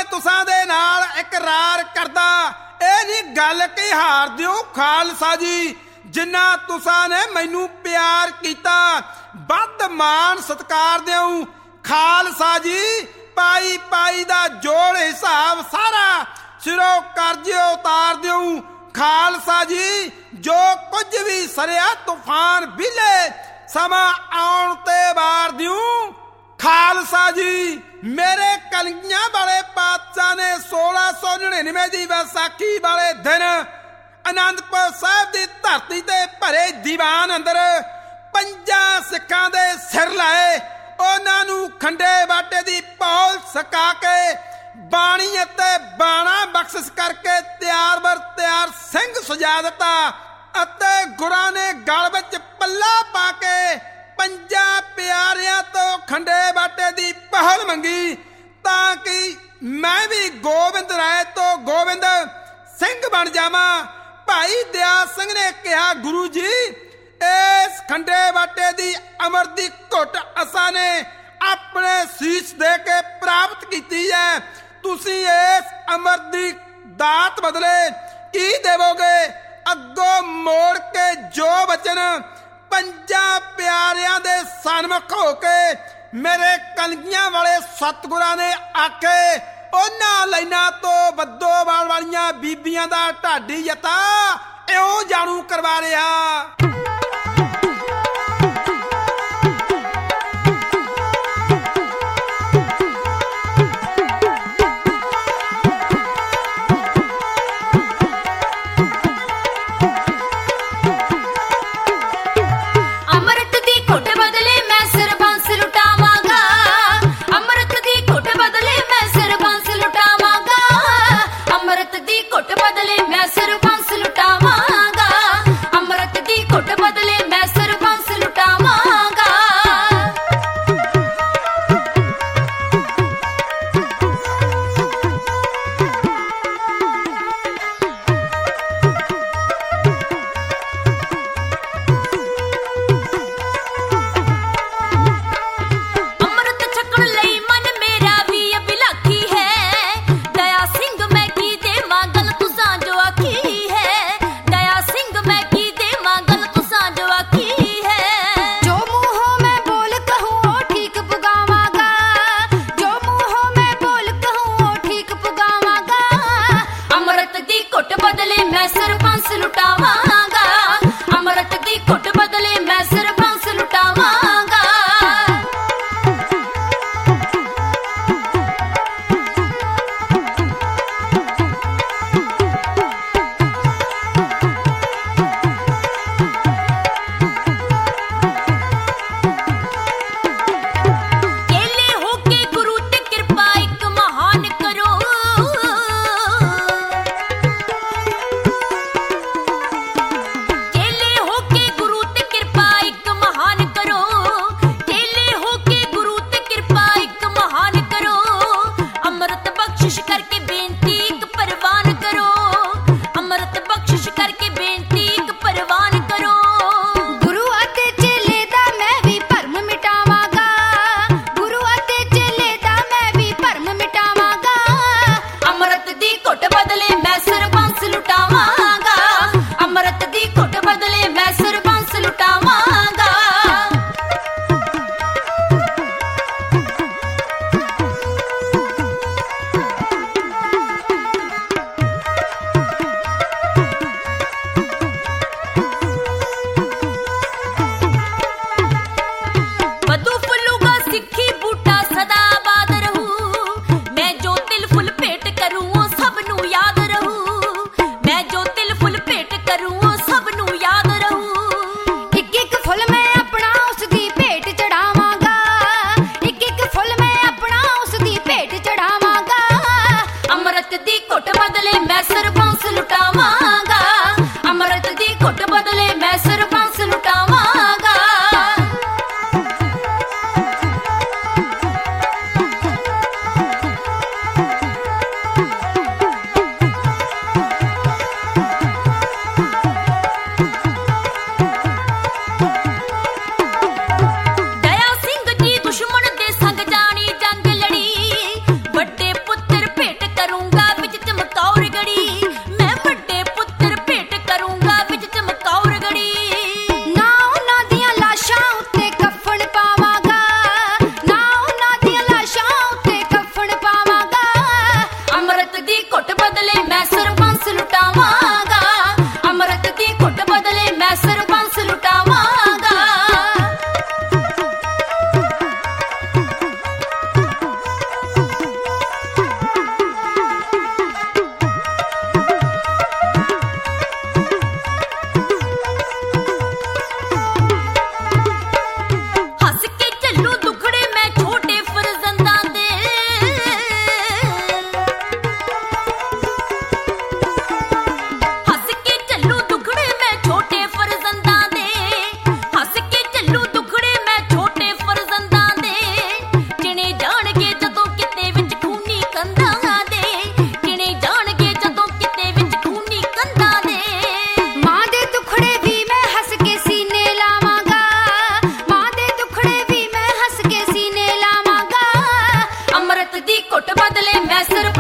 तुसां दे नाल इकरार करदा, ਇਹ ਨੀ ਗੱਲ ਕਿ ਹਾਰ ਦਿਓ ਖਾਲਸਾ ਜੀ। जिन्ना तुसा ने मैनू प्यार किया बद मान सत्कार देऊं खालसा जी। पाई पाई दा जोड़ हिसाब सारा सिरों करजे उतार देऊं खालसा जी। जो कुछ भी सरिया तूफान बिले समा आउण ते बार दिऊं खालसा जी। मेरे कलगियां वाले पातशाह ने 1699 की वैसाखी वाले दिन आनंदपुर साहिब की धरती ते भरे दीवान अंदर 5 सिखां दे सिर लाए। उन्हां नूं खंडे बाटे दी पौल सका के बाणी अते बाणा बख्शिश करके तैयार बर तैयार सिंह सजा दिता अते गुरां ने गल विच पल्ला पा के 5 प्यारियां तो खंडे बाटे दी पहल मंगी तां कि मैं भी गोबिंद राय तो गोबिंद सिंह बन जावां। भाई दयाल सिंह ने कहा गुरु जी इस खंडे बाटे दी अमर दी घुट असा ने अपने शीश दे के प्राप्त की है। तुसी इस अमर दी दात बदले की देवोगे? अगों मोड़ के जो वचन 5 प्यारियां दे सन्मुख होके मेरे कलगियां वाले सतगुरां ने आखे उन्हां लाइनां तो बद्दोवाल वालियां बीबियां दा ढाडी जता इउं जाणू करवा रिहा। घुट बदले मैं सिर बंस लुटावांगा, अमृत दी घुट ਮੈਂ ਸਰਪੰਚ